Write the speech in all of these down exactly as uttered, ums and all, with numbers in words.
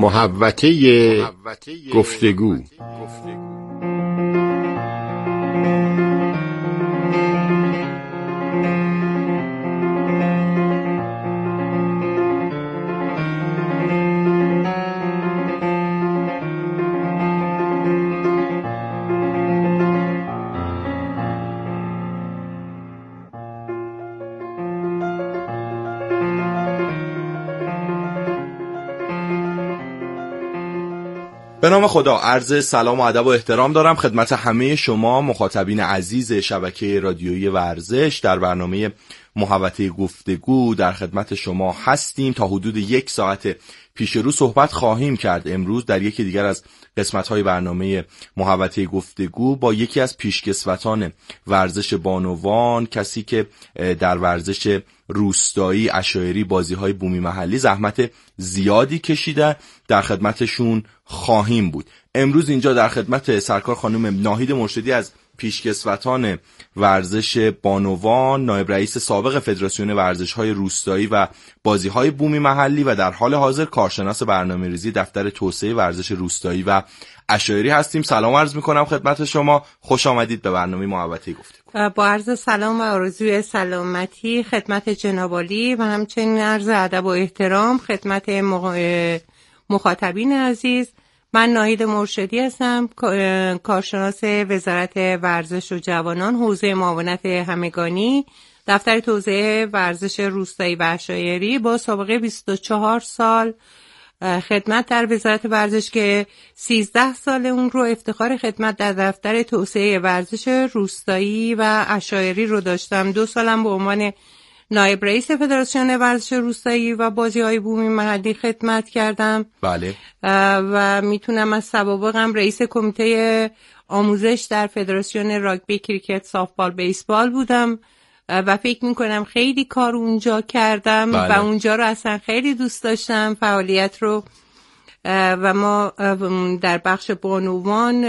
محوطه گفتگو. به نام خدا، عرض سلام و ادب و احترام دارم خدمت همه شما مخاطبین عزیز شبکه رادیویی ورزش. در برنامه محوطه گفتگو در خدمت شما هستیم. تا حدود یک ساعت پیش رو صحبت خواهیم کرد امروز در یکی دیگر از قسمت‌های برنامه محوطه گفتگو با یکی از پیشکسوتان ورزش بانوان، کسی که در ورزش روستایی عشایری بازی‌های بومی محلی زحمت زیادی کشیده. در خدمتشون خواهیم بود. امروز اینجا در خدمت سرکار خانم ناهید مرشدی از پیشکسوتان ورزش بانوان، نایب رئیس سابق فدراسیون ورزش‌های روستایی و بازی‌های بومی محلی و در حال حاضر کارشناس برنامه‌ریزی دفتر توسعه ورزش روستایی و عشایری هستیم. سلام عرض می‌کنم خدمت شما. خوش آمدید به برنامه محوطه گفتگو. با عرض سلام و آرزوی سلامتی خدمت جناب عالی و همچنین عرض ادب و احترام خدمت مخاطبین عزیز. من ناهید مرشدی هستم، کارشناس وزارت ورزش و جوانان، حوزه معاونت همگانی، دفتر توسعه ورزش روستایی و عشایری، با سابقه بیست و چهار سال خدمت در وزارت ورزش که سیزده سال اون رو افتخار خدمت در دفتر توسعه ورزش روستایی و عشایری رو داشتم. دو سالم به عنوان نایب رئیس فدراسیون ورزش روستایی و بازی‌های بومی محلی خدمت کردم. بله. و میتونم از سوابقم رئیس کمیته آموزش در فدراسیون راگبی، کریکت، سافتبال، بیسبال بودم و فکر میکنم خیلی کار اونجا کردم. بله. و اونجا رو اصلا خیلی دوست داشتم فعالیت رو. و ما در بخش بانوان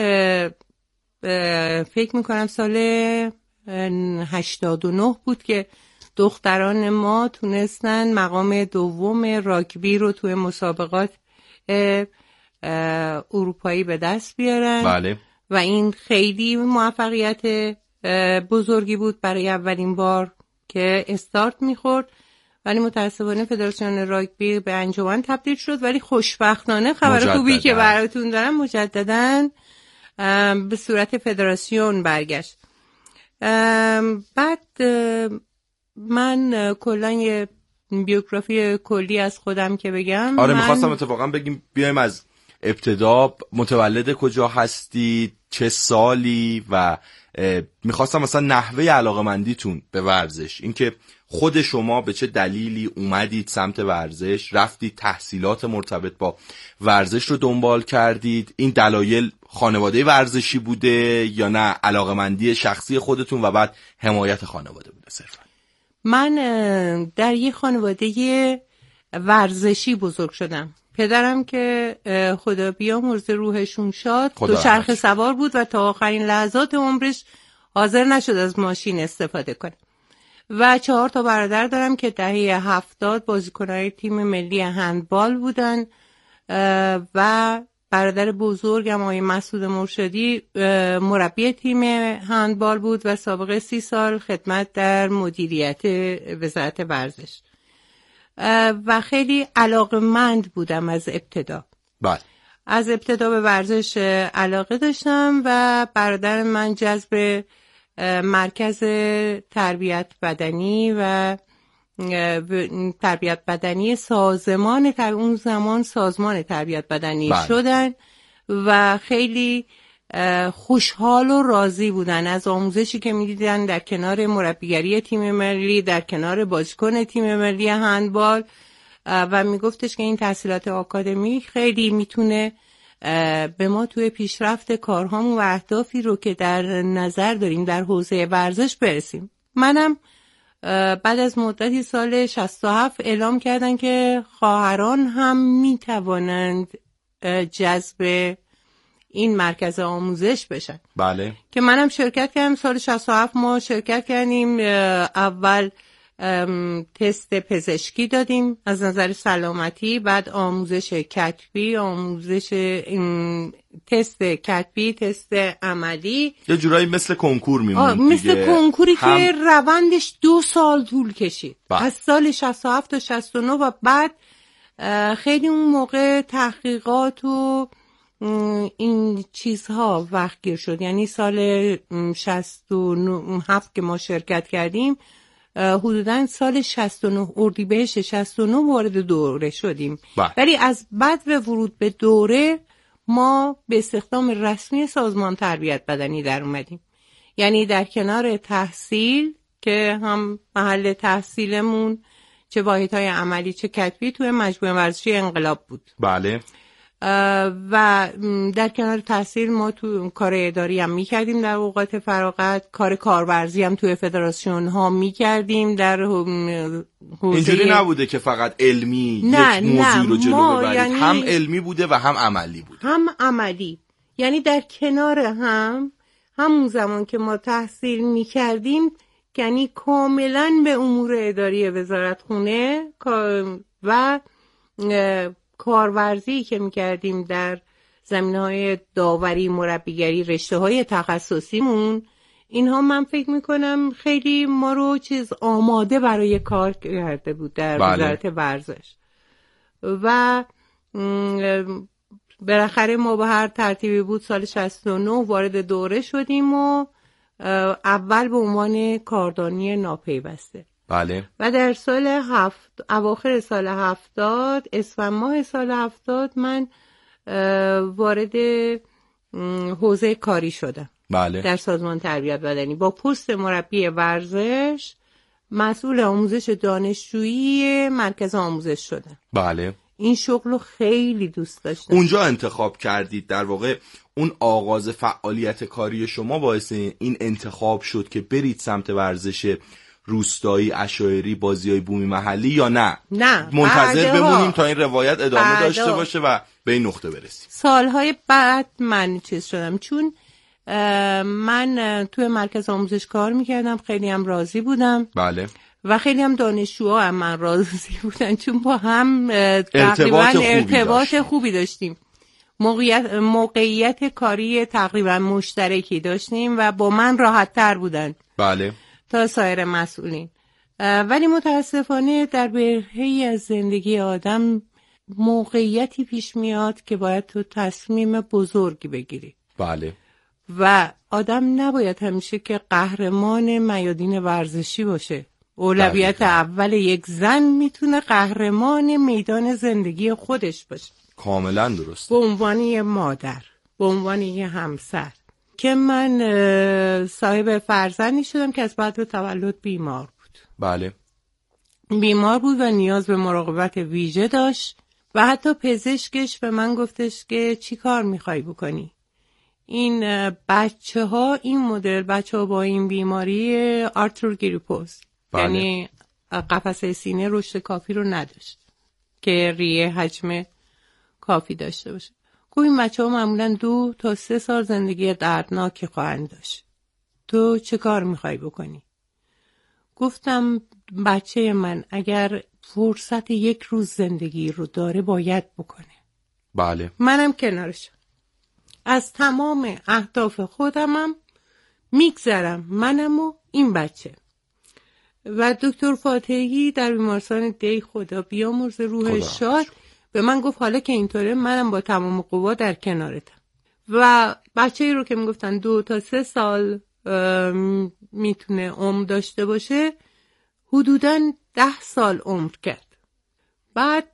فکر میکنم سال هشتاد و نه بود که دختران ما تونستن مقام دوم راگبی رو توی مسابقات اروپایی به دست بیارن. بله. و این خیلی موفقیت بزرگی بود برای اولین بار که استارت میخورد، ولی متاسفانه فدراسیون راگبی به انجمن تبدیل شد. ولی خوشبختانه خبر مجددن. خوبی که براتون دارم، مجدداً به صورت فدراسیون برگشت. بعد من کلا یه بیوگرافی کلی از خودم که بگم. آره، من... میخواستم اتفاقا بگیم بیایم از ابتدا. متولد کجا هستی، چه سالی، و میخواستم مثلا نحوه علاقه‌مندیتون به ورزش، اینکه خود شما به چه دلیلی اومدید سمت ورزش، رفتید تحصیلات مرتبط با ورزش رو دنبال کردید. این دلایل خانواده ورزشی بوده یا نه علاقه‌مندی شخصی خودتون و بعد حمایت خانواده بوده صرفا؟ من در یه خانواده ورزشی بزرگ شدم. پدرم که خدا بیامرز روحشون شاد دوچرخه سوار بود و تا آخرین لحظات عمرش حاضر نشد از ماشین استفاده کنه. و چهار تا برادر دارم که دهه هفتاد بازیکنای تیم ملی هندبال بودن و برادر بزرگم آقای مسعود مرشدی مربی تیم هندبال بود و سابقه سی سال خدمت در مدیریت وزارت ورزش و خیلی علاقه‌مند بودم از ابتدا. بله. از ابتدا به ورزش علاقه داشتم و برادر من جذب مرکز تربیت بدنی و تربیت بدنی سازمان تر... اون زمان سازمان تربیت بدنی بله. شدن و خیلی خوشحال و راضی بودن از آموزشی که میدیدن در کنار مربیگری تیم ملی، در کنار بازیکن تیم ملی هندبال، و میگفتش که این تحصیلات آکادمیک خیلی میتونه به ما توی پیشرفت کارهامون و اهدافی رو که در نظر داریم در حوزه ورزش برسیم. منم بعد از مدتی سال شصت و هفت اعلام کردن که خواهران هم میتوانند جذب این مرکز آموزش بشن. بله. که منم شرکت کردم. سال شصت و هفت ما شرکت کردیم. اول تست پزشکی دادیم از نظر سلامتی، بعد آموزش کتبی، آموزش تست کتبی، تست عملی، یه جورایی مثل کنکور میموند دیگه. مثل کنکوری هم... که روندش دو سال طول کشید با. از سال شصت و هفت تا شصت و نه و بعد خیلی اون موقع تحقیقات و این چیزها وقت گیر شد. یعنی سال شصت و هفت که ما شرکت کردیم حدوداً سال شصت و نه اردیبهشت شصت و نه وارد دوره شدیم، ولی از بعد به ورود به دوره ما به استخدام رسمی سازمان تربیت بدنی در اومدیم. یعنی در کنار تحصیل که هم محل تحصیلمون چه واحدهای عملی چه کتبی توی مجموعه ورزشی انقلاب بود. بله. و در کنار تحصیل ما تو کار اداری هم میکردیم در اوقات فراغت، کار کارورزی هم توی فدراسیون ها میکردیم. در حوزه اینجوری نبوده که فقط علمی نه، یک موضوع رو جلو ببرید، یعنی هم علمی بوده و هم عملی بوده. هم عملی، یعنی در کنار هم همون زمان که ما تحصیل میکردیم یعنی کاملا به امور اداری وزارتخونه و کارورزی که میکردیم در زمینه‌های داوری، مربیگری، رشته‌های تخصصیمون، اینها من فکر میکنم خیلی ما رو چیز آماده برای کار کرده بود در بله. وزارت ورزش. و بالاخره ما به هر ترتیبی بود سال شصت و نه وارد دوره شدیم و اول به عنوان کاردانی ناپیوسته. بله. و در سال هفت اواخر سال هفتاد اسفند ماه سال هفتاد من وارد حوزه کاری شدم. بله. در سازمان تربیت بدنی با پست مربی ورزش، مسئول آموزش دانشجویی مرکز آموزش شدم. بله. این شغل رو خیلی دوست داشتم. اونجا انتخاب کردید، در واقع اون آغاز فعالیت کاری شما باعث این انتخاب شد که برید سمت ورزش روستایی، عشایری، بازی‌های بومی محلی، یا نه؟ نه، منتظر بمونیم تا این روایت ادامه بعدا. داشته باشه و به این نقطه برسیم. سالهای بعد من چیز شدم، چون من توی مرکز آموزش کار میکردم، خیلی هم راضی بودم. بله. و خیلی هم دانشجوها هم من راضی بودن، چون با هم تقریبا ارتباط, ارتباط خوبی, خوبی داشتیم. موقعیت, موقعیت کاری تقریبا مشترکی داشتیم و با من راحت تر بودن. بله. تا سایر مسئولین. ولی متاسفانه در برهه‌ای از زندگی آدم موقعیتی پیش میاد که باید تو تصمیم بزرگی بگیری. بله. و آدم نباید همیشه که قهرمان میادین ورزشی باشه. اولویت اول یک زن میتونه قهرمان میدان زندگی خودش باشه. کاملا درست. به عنوان یه مادر، به عنوان یه همسر، که من صاحب فرزندی شدم که از بعد تولد بیمار بود. بله. بیمار بود و نیاز به مراقبت ویژه داشت و حتی پزشکش به من گفتش که چی کار میخوای بکنی؟ این بچه ها، این مدل بچه ها با این بیماری آرتروگریپوز، بله. یعنی قفسه سینه رشد کافی رو نداشت که ریه حجم کافی داشته باشه. گویا این بچه ها معمولا دو تا سه سال زندگی دردناکی خواهند داشت. تو چه کار میخوای بکنی؟ گفتم بچه من اگر فرصت یک روز زندگی رو داره باید بکنه. بله. منم کنارشم. از تمام اهداف خودمم میگذرم، منم و این بچه. و دکتر فاتحی در بیمارستان دی خدا بیامرز روحش شاد به من گفت حالا که اینطوره منم با تمام قوا در کنارتم. و بچه‌ای رو که میگفتن دو تا سه سال میتونه عمر داشته باشه، حدوداً ده سال عمر کرد. بعد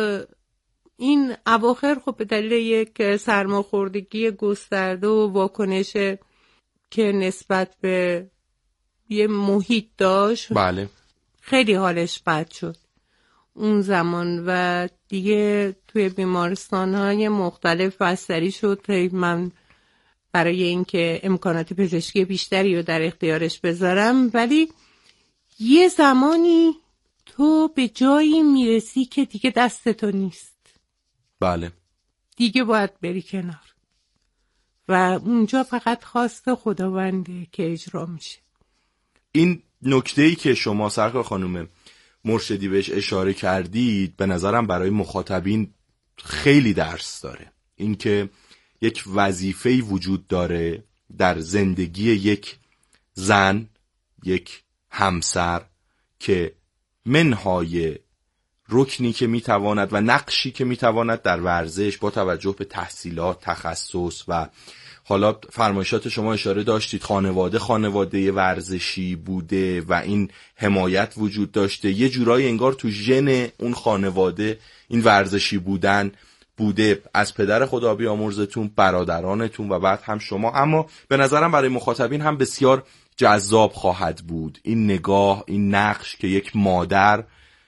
این اواخر خب به دلیل یک سرماخوردگی گسترده و واکنش که نسبت به یه محیط داشت، بله، خیلی حالش بد شد اون زمان و دیگه توی بیمارستان‌های مختلف بستری شد. من برای اینکه امکانات پزشکی بیشتری رو در اختیارش بذارم، ولی یه زمانی تو به جایی میرسی که دیگه دست تو نیست. بله، دیگه باید بری کنار و اونجا فقط خواست خداونده که اجرا میشه. این نکته‌ای که شما سرکار خانم مرشدی بهش اشاره کردید به نظرم برای مخاطبین خیلی درس داره. اینکه یک وظیفه‌ای وجود داره در زندگی یک زن، یک همسر، که منهای رکنی که میتواند و نقشی که میتواند در ورزش با توجه به تحصیلات، تخصص و حالا فرمایشات شما اشاره داشتید خانواده خانواده ورزشی بوده و این حمایت وجود داشته، یه جورایی انگار تو ژن اون خانواده این ورزشی بودن بوده، از پدر خدا بیامرزتون، برادرانتون و بعد هم شما. اما به نظرم برای مخاطبین هم بسیار جذاب خواهد بود این نگاه، این نقش که یک مادر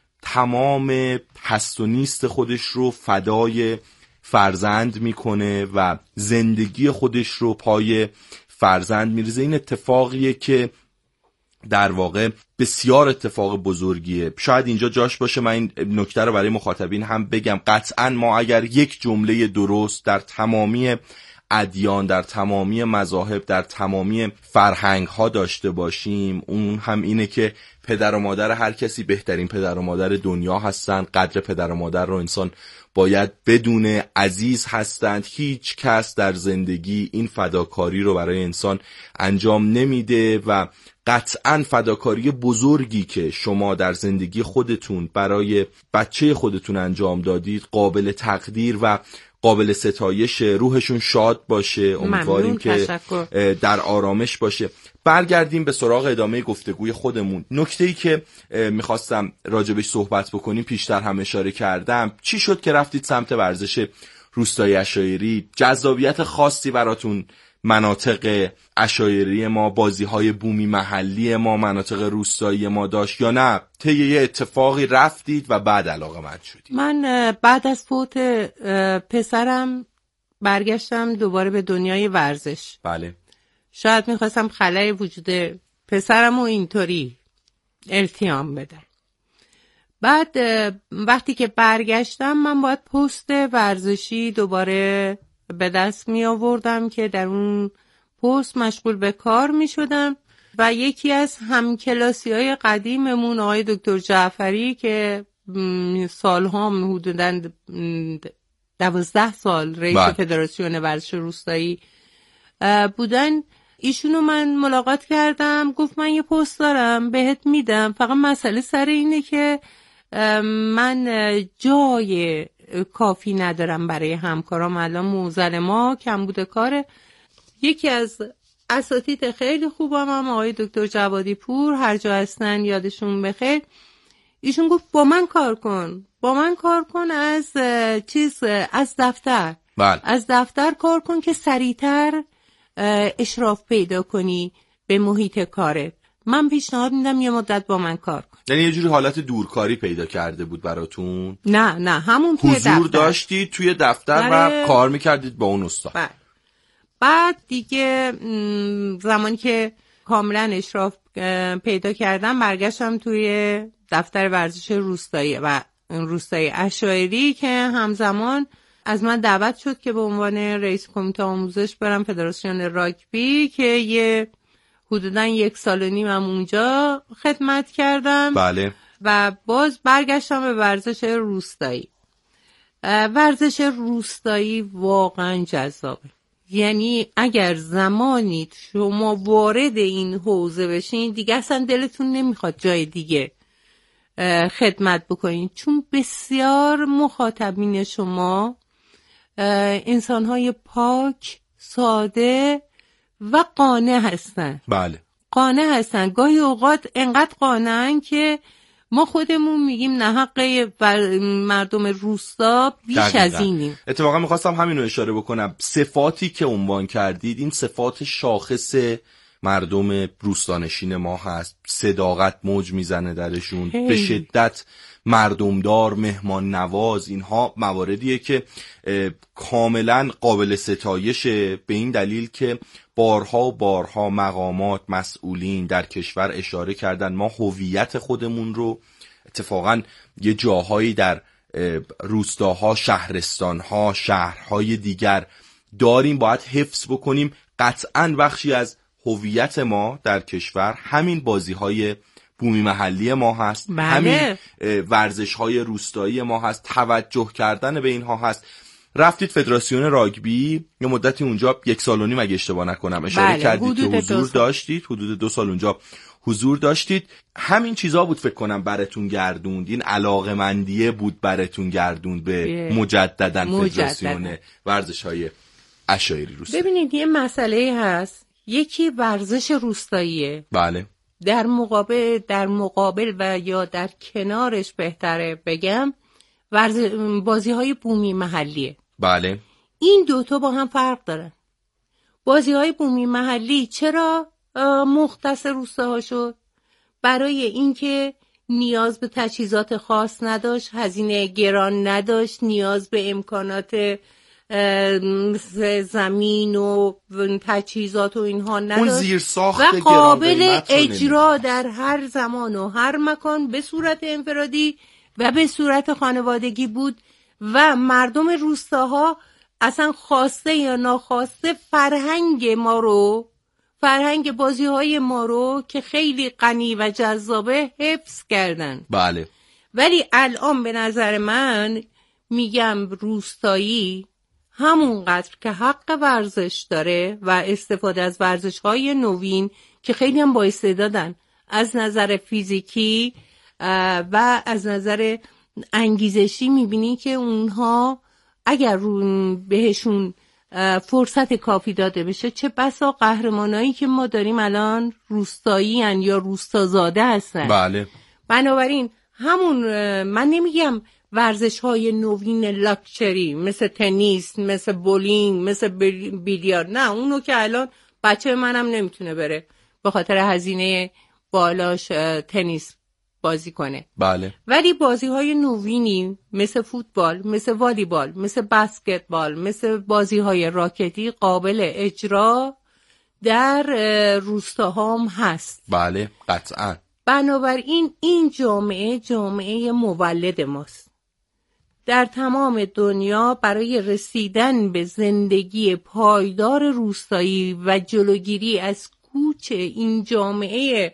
تمام هست و نیست خودش رو فدای فرزند میکنه و زندگی خودش رو پای فرزند میریزه. این اتفاقیه که در واقع بسیار اتفاق بزرگیه. شاید اینجا جاش باشه من این نکته رو برای مخاطبین هم بگم. قطعا ما اگر یک جمله درست در تمامی ادیان، در تمامی مذاهب، در تمامی فرهنگ ها داشته باشیم، اون هم اینه که پدر و مادر هر کسی بهترین پدر و مادر دنیا هستن. قدر پدر و مادر رو انسان باید بدونه، عزیز هستند. هیچ کس در زندگی این فداکاری رو برای انسان انجام نمیده و قطعاً فداکاری بزرگی که شما در زندگی خودتون برای بچه خودتون انجام دادید قابل تقدیر و قابل ستایش. روحشون شاد باشه، امیدواریم که تشکر. در آرامش باشه. برگردیم به سراغ ادامه گفتگوی خودمون. نکته‌ای که میخواستم راجبش صحبت بکنیم پیشتر هم اشاره کردم. چی شد که رفتید سمت ورزش روستایی عشایری؟ جذابیت خاصی براتون مناطق عشایری ما، بازی‌های بومی محلی ما، مناطق روستایی ما داشت یا نه طی یه اتفاقی رفتید و بعد علاقه‌مند شدید؟ من بعد از فوت پسرم برگشتم دوباره به دنیای ورزش. بله. شاید میخواستم خلای وجود پسرم رو اینطوری التیام بدم. بعد وقتی که برگشتم من باید پست ورزشی دوباره به دست می آوردم که در اون پست مشغول به کار می شدم و یکی از همکلاسی های قدیممون آقای دکتر جعفری که سالها حدوداً دوازده سال رئیس بله. فدراسیون ورزش روستایی بودن، ایشونو من ملاقات کردم. گفت من یه پست دارم بهت میدم، فقط مسئله سر اینه که من جای کافی ندارم برای همکارام، الان موزل ما کم بوده کاره. یکی از اساتید خیلی خوبم هم آقای دکتر جوادی پور، هر جا هستن یادشون بخیر، ایشون گفت با من کار کن، با من کار کن از چیز از دفتر بله. از دفتر کار کن که سریعتر اشراف پیدا کنی به محیط کارت. من پیشنهاد میدم یه مدت با من کار کن. یعنی یه جوری حالت دورکاری پیدا کرده بود براتون؟ نه نه همون توی دفتر حضور داشتید توی دفتر بره... و کار میکردید با اون استاد. بله. بعد دیگه زمانی که کاملا اشراف پیدا کردم برگشتم توی دفتر ورزش روستایی و روستایی عشایری که همزمان از من دعوت شد که به عنوان رئیس کمیته آموزش برم فدراسیون راگبی که یه حدوداً یک سال و نیمم اونجا خدمت کردم. بله. و باز برگشتم به ورزش روستایی. ورزش روستایی واقعاً جذابه. یعنی اگر زمانی شما وارد این حوزه بشین دیگه اصلا دلتون نمیخواد جای دیگه خدمت بکنین، چون بسیار مخاطبین شما انسان‌های پاک، ساده و قانع هستن. بله. قانع هستن. گاهی اوقات انقدر قانعن که ما خودمون میگیم نه حق مردم روستا بیش از اینیم. اتفاقا میخواستم همین رو اشاره بکنم. صفاتی که عنوان کردید این صفات شاخص مردم روستانشین ما هست. صداقت موج میزنه درشون، به شدت مردمدار، مهمان نواز. اینها مواردیه که کاملا قابل ستایشه، به این دلیل که بارها و بارها مقامات، مسئولین در کشور اشاره کردن ما هویت خودمون رو اتفاقا یه جاهایی در روستاها، شهرستانها، شهرهای دیگر داریم، باید حفظ بکنیم. قطعاً بخشی از هویت ما در کشور همین بازی‌های بومی محلی ما هست. بله. همین ورزش‌های روستایی ما هست، توجه کردن به اینها هست. رفتید فدراسیون راگبی یه مدتی اونجا یک سال و نیم اگه اشتباه نکنم اشاره بله. کردید که حضور دو داشتید، حدود دو سال اونجا حضور داشتید. همین چیزا بود فکر کنم براتون گردوند، این علاقمندیه بود براتون گردوند به مجدداً فدراسیون ورزش‌های عشایری روستایی. ببینید یه مسئله هست، یکی ورزش روستاییه. بله. در مقابل در مقابل و یا در کنارش بهتره بگم ورزش بازی‌های بومی محلیه. بله. این دوتا با هم فرق دارن. بازی‌های بومی محلی چرا مختص روستاها شد؟ برای اینکه نیاز به تجهیزات خاص نداشت، هزینه گران نداشت، نیاز به امکانات زمین و تجهیزات و اینها نداشت، اون زیر ساخت و قابل اجرا در هر زمان و هر مکان به صورت انفرادی و به صورت خانوادگی بود و مردم روستاها اصلا خواسته یا ناخواسته فرهنگ ما رو، فرهنگ بازی‌های ما رو که خیلی غنی و جذابه حفظ کردن. بله. ولی الان به نظر من میگم روستایی همونقدر که حق ورزش داره و استفاده از ورزش‌های نوین که خیلی هم با استعدادن از نظر فیزیکی و از نظر انگیزشی، میبینی که اونها اگر بهشون فرصت کافی داده بشه چه بسا قهرمانایی که ما داریم الان روستایی هن یا روستازاده هستن. بله. بنابراین همون من نمیگم ورزش های نوین لاکچری مثل تنیس، مثل بولینگ، مثل بیلیارد، نه اونو که الان بچه منم نمیتونه بره به خاطر هزینه بالاش تنیس بازی کنه. بله. ولی بازی های نوینی مثل فوتبال، مثل والیبال، مثل بسکتبال، مثل بازی های راکتی قابل اجرا در روستاهام هست. بله قطعاً. بنابراین این جامعه جامعه مولد ماست. در تمام دنیا برای رسیدن به زندگی پایدار روستایی و جلوگیری از کوچ این جامعه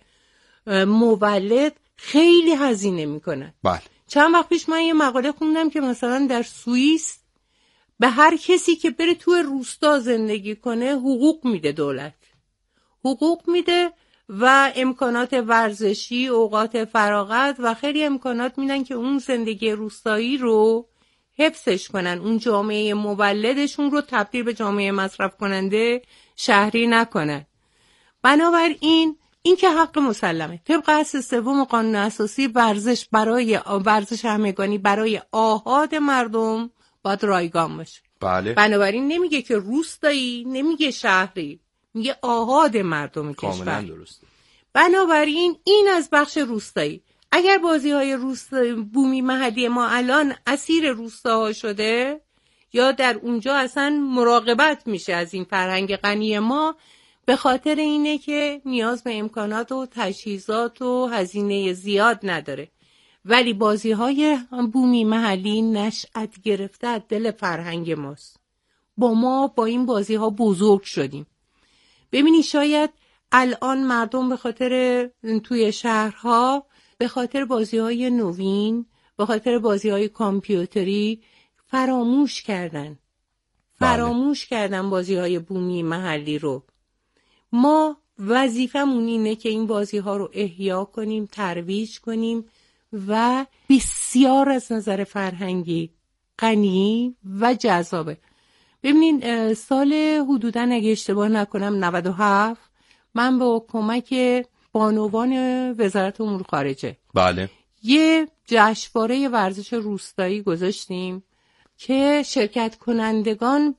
مولد خیلی هزینه میکنن. بله. چند وقت پیش من یه مقاله خوندم که مثلا در سوئیس به هر کسی که بره توی روستا زندگی کنه حقوق میده دولت. حقوق میده و امکانات ورزشی، اوقات فراغت و خیلی امکانات میدن که اون زندگی روستایی رو حفظش کنن، اون جامعه مولدشون رو تبدیل به جامعه مصرف کننده شهری نکنن. بنابراین این که حق مسلمه. طبق اصل سوم قانون اساسی ورزش برای ورزش همگانی برای آحاد مردم باید رایگان باشه. بله. بنابراین نمیگه که روستایی، نمیگه شهری، میگه آحاد مردم کشور. کاملا درسته. بنابراین این از بخش روستایی. اگر بازی‌های روستایی بومی محلی ما الان اسیر روستاها شده یا در اونجا اصلا مراقبت میشه از این فرهنگ غنی ما، به خاطر اینه که نیاز به امکانات و تجهیزات و هزینه زیاد نداره. ولی بازی‌های بومی محلی نشأت گرفته از دل فرهنگ ماست. با ما با این بازی‌ها بزرگ شدیم. ببینی شاید الان مردم به خاطر توی شهرها به خاطر بازی‌های نوین، به خاطر بازی‌های کامپیوتری فراموش کردن. فراموش کردن بازی‌های بومی محلی رو. ما وظیفمون اینه که این بازی‌ها رو احیا کنیم، ترویج کنیم و بسیار از نظر فرهنگی غنی و جذابه. ببینین سال حدوداً اگه اشتباه نکنم نود و هفت من با کمک بانوان وزارت امور خارجه بله یه جشنواره ورزش روستایی گذاشتیم که شرکت کنندگان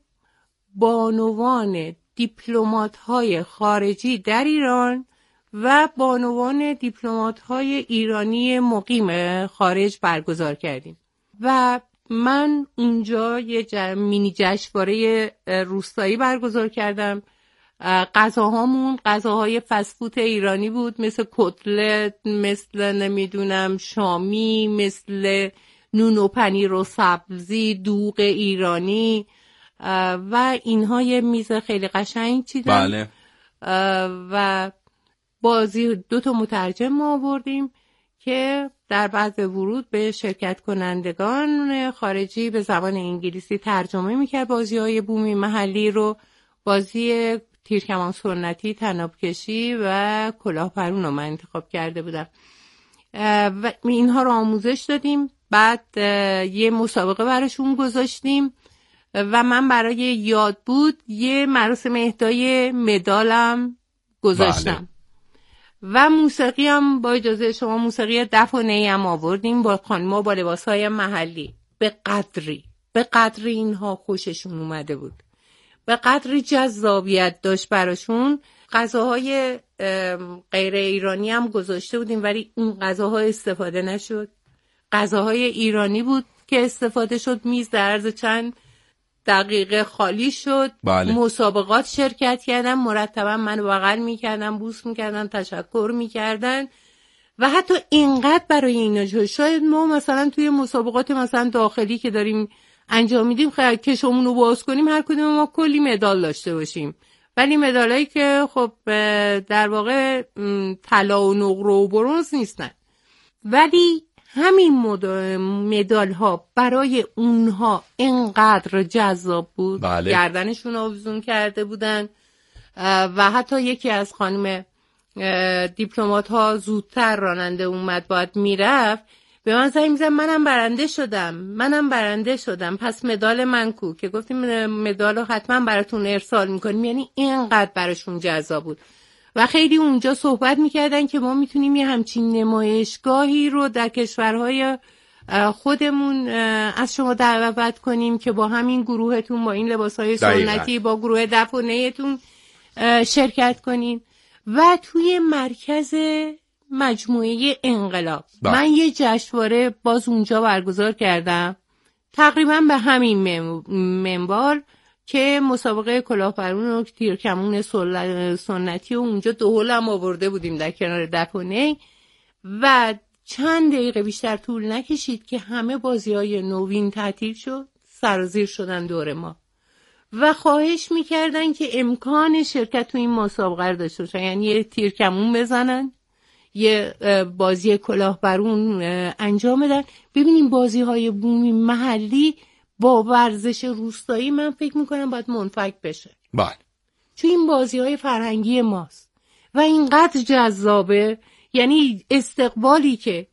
بانوان دیپلمات‌های خارجی در ایران و بانوان دیپلمات‌های ایرانی مقیم خارج برگزار کردیم و من اونجا یه جر... مینی جشنواره روستایی برگزار کردم. غذاهامون غذاهای فسفود ایرانی بود، مثل کتلت، مثل نمیدونم شامی، مثل نون و پنیر و سبزی، دوغ ایرانی و اینها. یه میز خیلی قشنگ چیدن. بله. و بازی دو تا مترجم ما آوردیم که در بعد ورود به شرکت کنندگان خارجی به زبان انگلیسی ترجمه میکرد بازی‌های بومی محلی رو. بازی تیرکمان سنتی، طناب کشی و کلاهپرون رو من انتخاب کرده بودم و اینها رو آموزش دادیم. بعد یه مسابقه براشون گذاشتیم و من برای یاد بود یه مراسم اهدای مدالم گذاشتم. بله. و موسیقی هم با اجازه شما موسیقی دف و نی هم آوردیم با خانم‌ها با لباس‌های محلی. به قدری به قدری اینها خوششون اومده بود، به قدری جذابیت داشت براشون. غذاهای غیر ایرانی هم گذاشته بودیم ولی اون غذاها استفاده نشد. غذاهای ایرانی بود که استفاده شد. میز در عرض چند دقیقه خالی شد. بله. مسابقات شرکت کردن، مرتبا منو بغل میکردن، بوس میکردن، تشکر میکردن و حتی اینقدر برای اینا شاید ما مثلا توی مسابقات مثلا داخلی که داریم انجام میدیم خیلی کشمون رو باز کنیم هر کدوم ما کلی مدال داشته باشیم، ولی مدالایی که خب در واقع طلا و نقره و برنز نیستن، ولی همین مدال ها برای اونها اینقدر جذاب بود. بله. گردنشون آویزون کرده بودن و حتی یکی از خانم دیپلمات ها زودتر راننده اومد باید میرفت به من زنگ می‌زد منم برنده شدم منم برنده شدم پس مدال من کو، که گفتیم مدال رو حتما براتون ارسال میکنیم. یعنی اینقدر براشون جذاب بود و خیلی اونجا صحبت میکردن که ما میتونیم یه همچین نمایشگاهی رو در کشورهای خودمون از شما دعوت کنیم که با همین گروهتون با این لباسهای سنتی با گروه دف و نیتون شرکت کنین. و توی مرکز مجموعه انقلاب با. من یه جشنواره باز اونجا برگزار کردم تقریبا به همین منوال که مسابقه کلاهپرون و تیرکمون سنتی و اونجا دو هول هم آورده بودیم در کنار دف و نی و چند دقیقه بیشتر طول نکشید که همه بازی‌های نوین تعطیل شد، سرازیر شدن دور ما و خواهش میکردن که امکان شرکت تو این مسابقه رو داشته باشن، یعنی یه تیرکمون بزنن، یه بازی کلاهپرون انجام بدن. ببینیم بازی‌های بومی محلی با ورزش روستایی من فکر میکنم باید منفک بشه. بله. چون این بازی‌های فرهنگی ماست و اینقدر جذابه. یعنی استقبالی که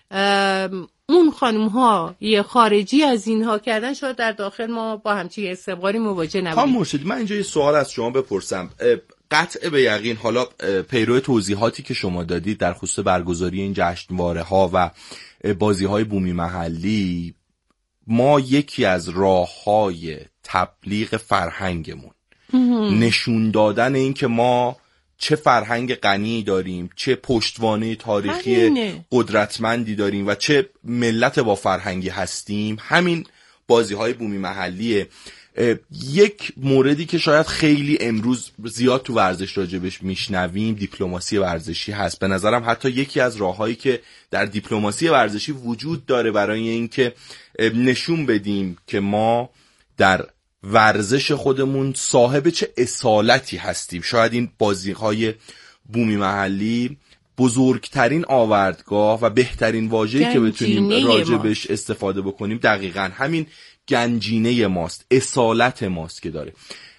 اون خانم‌ها یه خارجی از اینها کردن شاید در داخل ما با همچین استقبالی مواجه نبودیم. خانم مرشدی من اینجا یه سوال از شما بپرسم. قطع به یقین حالا پیرو توضیحاتی که شما دادید در خصوص برگزاری این جشنواره‌ها و بازی‌های بومی محلی، ما یکی از راه‌های تبلیغ فرهنگمون نشون دادن این که ما چه فرهنگ غنی داریم، چه پشتوانه تاریخی همینه. قدرتمندی داریم و چه ملت با فرهنگی هستیم، همین بازی‌های بومی محلیه. یک موردی که شاید خیلی امروز زیاد تو ورزش راجبش میشنویم دیپلماسی ورزشی هست. به نظرم حتی یکی از راه‌هایی که در دیپلماسی ورزشی وجود داره برای اینکه نشون بدیم که ما در ورزش خودمون صاحب چه اصالتی هستیم. شاید این بازی‌های بومی محلی بزرگترین آوردگاه و بهترین واژه‌ای که بتونیم راجبش استفاده بکنیم دقیقاً همین گنجینه ماست، اصالت ماست که داره.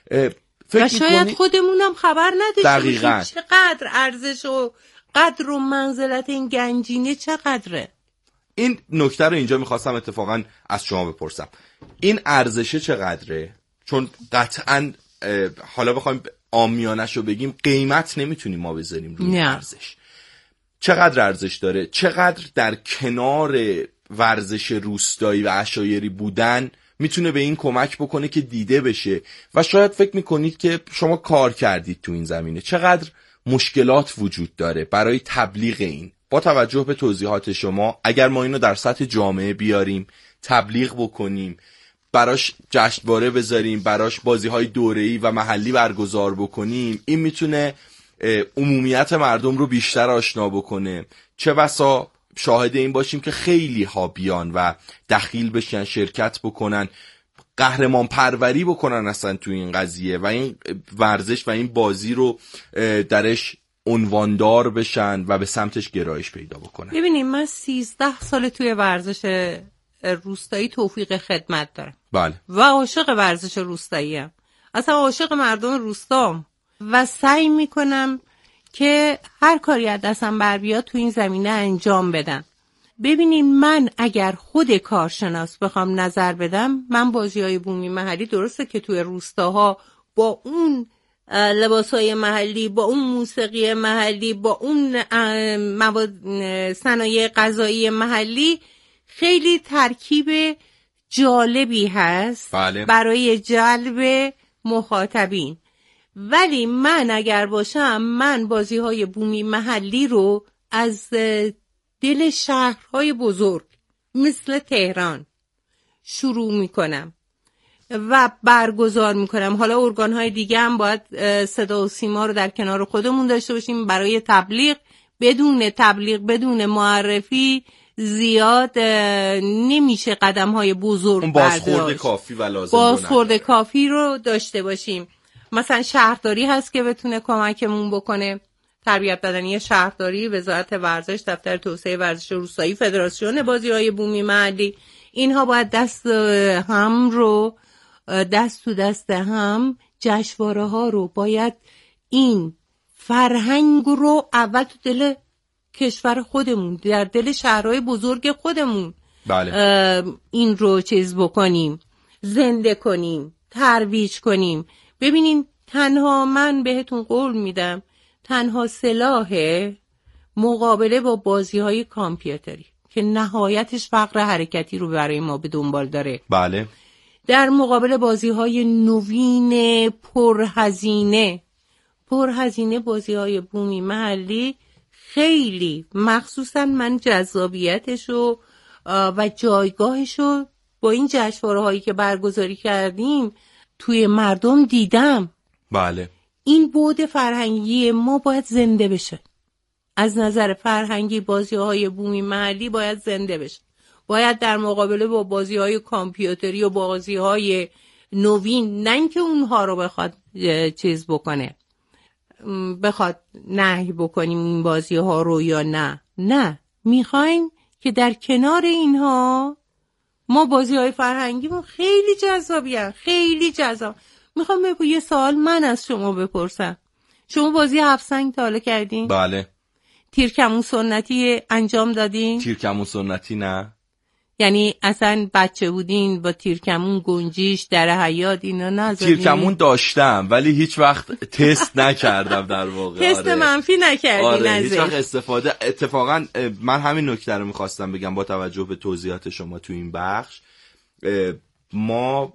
و شاید خودمونم خبر نداشتیم دقیقاً چقدر ارزش و قدر و منزلت این گنجینه چقدره. این نکته رو اینجا میخواستم اتفاقا از شما بپرسم، این ارزشه چقدره؟ چون قطعاً حالا بخوایم عامیانش رو بگیم قیمت نمیتونیم ما بذاریم روی ارزش. چقدر ارزش داره؟ چقدر در کنار ورزش روستایی و عشایری بودن میتونه به این کمک بکنه که دیده بشه؟ و شاید فکر میکنید که شما کار کردید تو این زمینه، چقدر مشکلات وجود داره برای تبلیغ این؟ با توجه به توضیحات شما اگر ما اینو در سطح جامعه بیاریم، تبلیغ بکنیم، براش جشنواره بذاریم، براش بازی‌های دوره‌ای و محلی برگزار بکنیم، این میتونه عمومیت مردم رو بیشتر آشنا بکنه. چه بسا شاهد این باشیم که خیلی ها بیان و دخیل بشن، شرکت بکنن. قهرمان پروری بکنن اصلا تو این قضیه و این ورزش و این بازی رو درش عنواندار بشن و به سمتش گرایش پیدا بکنن. ببینیم من سیزده سال توی ورزش روستایی توفیق خدمت دارم. بله. و عاشق ورزش روستایی ام. اصلا عاشق مردم روستام و سعی میکنم که هر کاری از دستم بر بیاد تو این زمینه انجام بدم. ببینین من اگر خود کارشناس بخوام نظر بدم، من بازی‌های بومی محلی درسته که توی روستاها با اون لباسای محلی، با اون موسیقی محلی، با اون مواد صنایع غذایی محلی خیلی ترکیب جالبی هست. بله. برای جلب مخاطبین. ولی من اگر باشم، من بازی‌های بومی محلی رو از دل شهرهای بزرگ مثل تهران شروع میکنم و برگزار میکنم. حالا ارگان‌های دیگه هم باید صدا و سیما رو در کنار خودمون داشته باشیم برای تبلیغ. بدون تبلیغ، بدون معرفی زیاد نمیشه قدم‌های بزرگ برداشت. بازخورد کافی و لازم بازخورد کافی رو داشته باشیم. مثلا شهرداری هست که بتونه کمکمون بکنه، تربیت بدنی شهرداری، وزارت ورزش، دفتر توسعه ورزش روستایی، فدراسیون بازی‌های بومی محلی، اینها باید دست هم رو دست تو دست هم جشنواره ها رو باید این فرهنگ رو اول تو دل کشور خودمون، در دل شهرهای بزرگ خودمون بله. این رو چیز بکنیم، زنده کنیم، ترویج کنیم. ببینین تنها من بهتون قول میدم تنها سلاح مقابله با بازی‌های کامپیوتری که نهایتش فقر حرکتی رو برای ما به دنبال داره، بله، در مقابل بازی‌های نوین پرهزینه پرهزینه بازی‌های بومی محلی خیلی، مخصوصا من جذابیتش و و جایگاهش رو با این جشنواره‌هایی که برگزاری کردیم توی مردم دیدم. بله. این بعد فرهنگی ما باید زنده بشه. از نظر فرهنگی بازی‌های بومی محلی باید زنده بشه. باید در مقابله با بازی‌های کامپیوتری و بازی‌های نوین، نه اینکه اونها رو بخواد چیز بکنه، بخواد نهی بکنیم این بازی‌ها رو یا نه، نه، می‌خوایم که در کنار اینها ما بازی‌های فرهنگیمون خیلی جذابیه، خیلی جذاب. میخوام به یه سوال من از شما بپرسم. شما بازی هفت سنگ تا حالا کردین؟ بله. تیرکمون سنتی انجام دادین؟ تیرکمون سنتی نه. یعنی اصلا بچه بودین با تیرکمون گنجیش در حیاط اینا نزدین؟ تیرکمون داشتم ولی هیچ وقت تست نکردم در واقع. تست آره. منفی نکردین؟ آره. ازش؟ هیچ وقت استفاده. اتفاقا من همین نکته رو میخواستم بگم با توجه به توضیحات شما تو این بخش. ما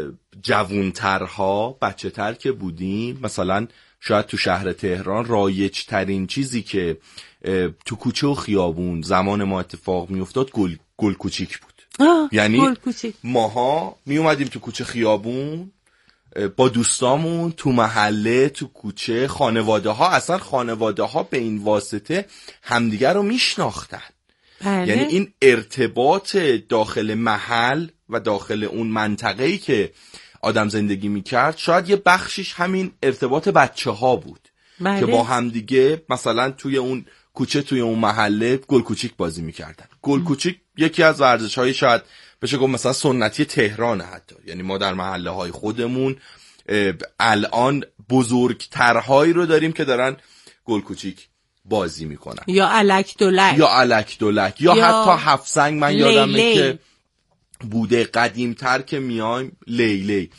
جوانترها، بچه تر که بودیم، مثلا شاید تو شهر تهران رایج ترین چیزی که تو کوچه و خیابون زمان ما اتفاق می افتاد گل گل کوچیک بود. یعنی ماها می اومدیم تو کوچه خیابون با دوستامون، تو محله، تو کوچه، خانواده ها، اصلا خانواده ها به این واسطه همدیگر رو می شناختن. بله. یعنی این ارتباط داخل محل و داخل اون منطقه‌ای که آدم زندگی میکرد شاید یه بخشیش همین ارتباط بچه ها بود. بله. که با همدیگه مثلا توی اون کوچه، توی اون محله گل کوچیک بازی میکردن. گل کوچیک یکی از ورزش‌های شاید بشه گفت مثلا سنتی تهران حتی. یعنی ما در محله های خودمون الان بزرگترهایی رو داریم که دارن گل کوچیک بازی میکنن، یا الک دولک یا الک دولک یا, یا حتی هفت سنگ. من یادمه که بوده قدیمتر که میایم لیلی.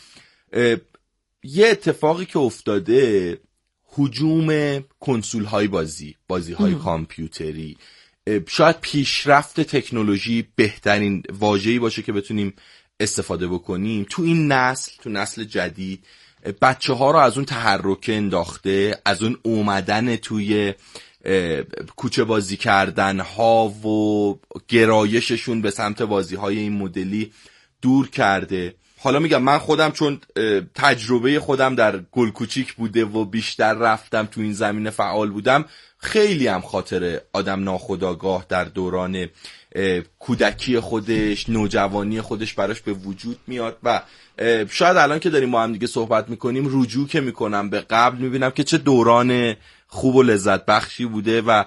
یه اتفاقی که افتاده، هجوم کنسول های بازی، بازی های کامپیوتری، شاید پیشرفت تکنولوژی بهترین واژه‌ای باشه که بتونیم استفاده بکنیم تو این نسل، تو نسل جدید. بچه ها رو از اون تحرک انداخته، از اون اومدن توی کوچه بازی کردن ها و گرایششون به سمت بازی های این مدلی دور کرده. حالا میگم من خودم چون تجربه خودم در گل کوچیک بوده و بیشتر رفتم تو این زمینه فعال بودم، خیلی هم خاطر آدم ناخودآگاه در دوران کودکی خودش، نوجوانی خودش براش به وجود میاد و شاید الان که داریم با هم دیگه صحبت میکنیم رجوع که میکنم به قبل میبینم که چه دوران خوب و لذت بخشی بوده و